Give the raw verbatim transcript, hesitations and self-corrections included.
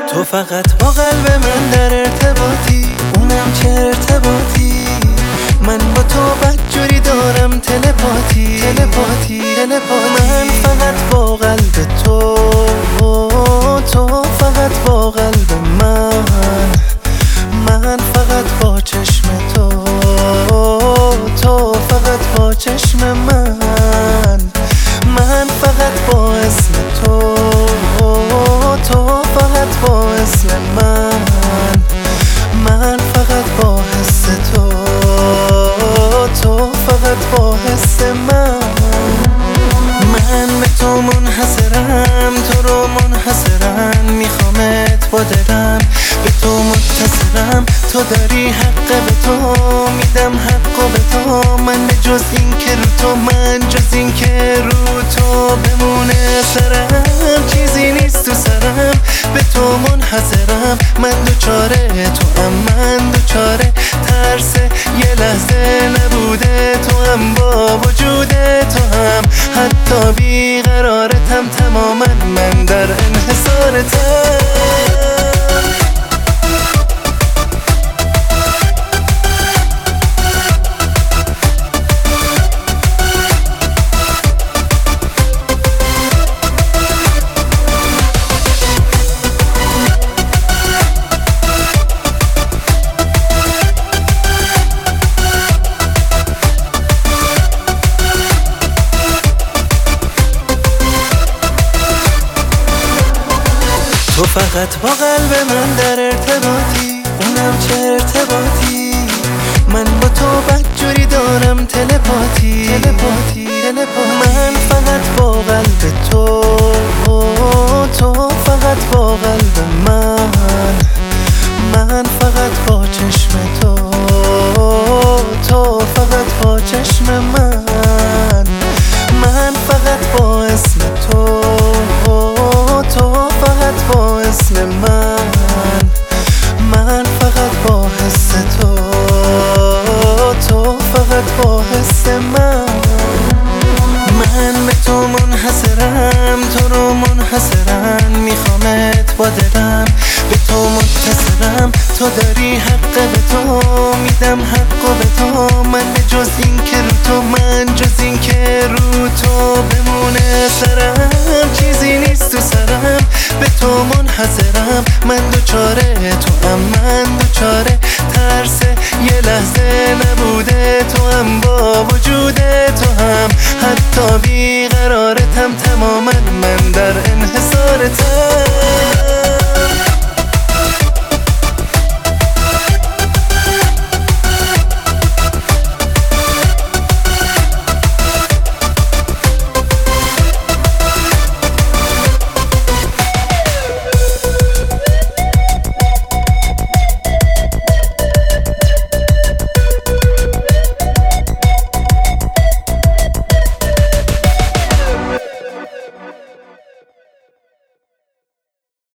تو فقط با قلب من در ارتباطی، اونم چه ارتباطی. من با تو بدجوری دارم تلپاتی تلپاتی تلپاتی. من فقط با قلب تو، تو فقط با قلب من، من فقط با چشم تو، تو فقط با چشم من، من فقط با اسم تو، تو فقط با اسم من، من فقط با حس تو، تو فقط با حس من. من به تو منحصرم، تو رو منحصرم، میخوامت با دلم، به تو متصلم. تو داری حق، به تو میدم حق و به تو. من جز این که رو تو، من جز این که رو تو بمونه سرم، چیزی نیست تو سرم. به تو منحصرم، من دوچاره تو هم، من دوچاره ترس یه لحظه نبوده تو هم، با وجود تو هم حتی بیقرارتم تماما، من در انحصارتم. تو فقط با قلب من در ارتباطی، اونم چه ارتباطی. من با تو بدجوری دارم تلپاتی تلپاتی تلپاتی. من فقط با قلب تو، تو فقط با قلب من، من فقط با چشم تو، تو فقط با چشم من، من فقط با اسم تو، تو فقط با اسم من، من فقط با حس تو، تو فقط با حس من. من به تو منحصرم، تو رو منحصرم، میخوامت با دلم، به تو متصلم. تو داری حق، به تو میدم حق و به تو. من جز این که رو تو، من جز این که رو تو بمونه سرم، چیزی نیست تو سرم. به تو منحصرم، من دوچاره تو هم، من دوچاره ترس یه لحظه نبوده تو هم، با وجود تو هم حتی بیقرارتم تماما، من در انحصارتم.